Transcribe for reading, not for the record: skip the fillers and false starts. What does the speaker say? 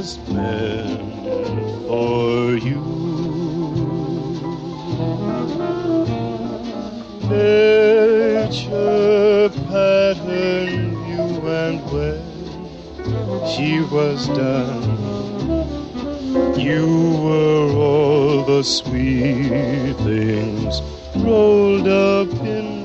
was meant for you. Nature patterned you, and when she was done, you were all the sweet things rolled up in